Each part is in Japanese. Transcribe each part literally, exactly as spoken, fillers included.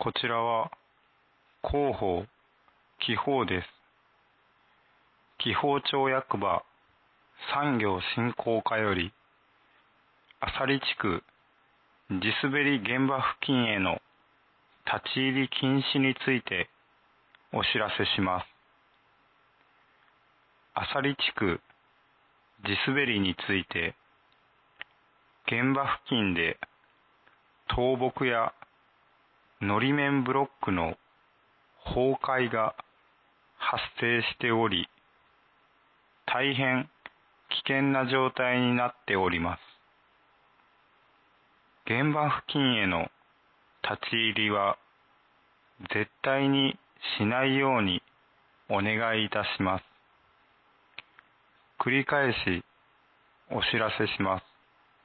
こちらは広報、記法です。紀宝町役場産業振興課より、朝里地区地滑り現場付近への立ち入り禁止についてお知らせします。朝里地区地滑りについて、現場付近で倒木やのり面ブロックの崩壊が発生しており、大変危険な状態になっております。現場付近への立ち入りは絶対にしないようにお願いいたします。繰り返しお知らせします。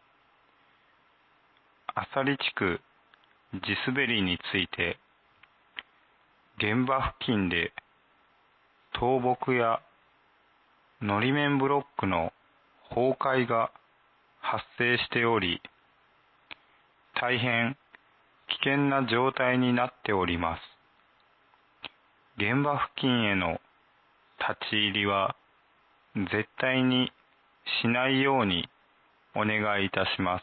朝里地区地滑りについて、現場付近で倒木やのり面ブロックの崩壊が発生しており、大変危険な状態になっております。現場付近への立ち入りは絶対にしないようにお願いいたします。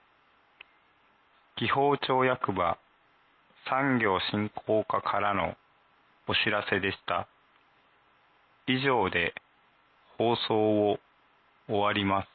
紀宝町役場産業振興課からのお知らせでした。以上で放送を終わります。